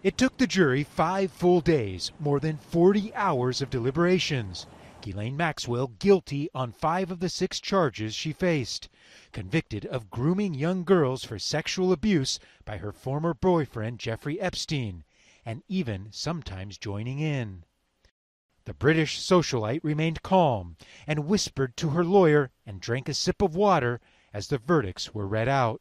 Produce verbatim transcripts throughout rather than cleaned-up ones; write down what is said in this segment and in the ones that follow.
It took the jury five full days, more than forty hours of deliberations. Ghislaine Maxwell guilty on five of the six charges she faced, convicted of grooming young girls for sexual abuse by her former boyfriend Jeffrey Epstein, and even sometimes joining in. The British socialite remained calm and whispered to her lawyer and drank a sip of water as the verdicts were read out.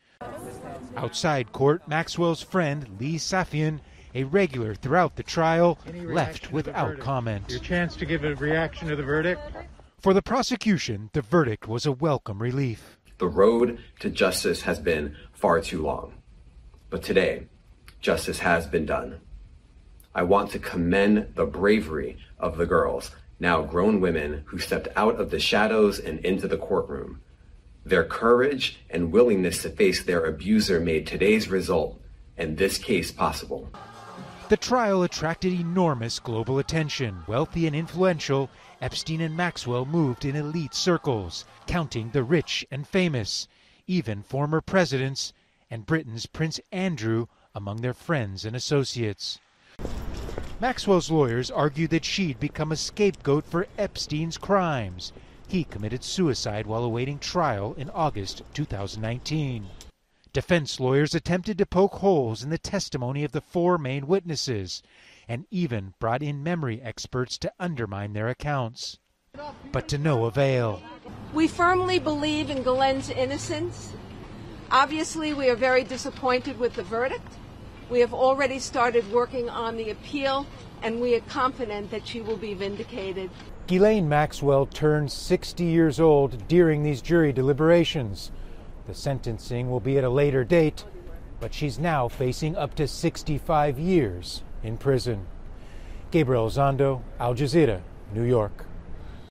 Outside court, Maxwell's friend Lee Safian, a regular throughout the trial, left without comment. Your chance to give a reaction to the verdict? For the prosecution, the verdict was a welcome relief. The road to justice has been far too long, but today, justice has been done. I want to commend the bravery of the girls, now grown women, who stepped out of the shadows and into the courtroom. Their courage and willingness to face their abuser made today's result and this case possible. The trial attracted enormous global attention. Wealthy and influential, Epstein and Maxwell moved in elite circles, counting the rich and famous, even former presidents, and Britain's Prince Andrew among their friends and associates. Maxwell's lawyers argued that she'd become a scapegoat for Epstein's crimes. He committed suicide while awaiting trial in August two thousand nineteen. Defense lawyers attempted to poke holes in the testimony of the four main witnesses and even brought in memory experts to undermine their accounts. But to no avail. We firmly believe in Ghislaine's innocence. Obviously, we are very disappointed with the verdict. We have already started working on the appeal, and we are confident that she will be vindicated. Ghislaine Maxwell turned sixty years old during these jury deliberations. The sentencing will be at a later date, but she's now facing up to sixty-five years in prison. Gabriel Zondo, Al Jazeera, New York.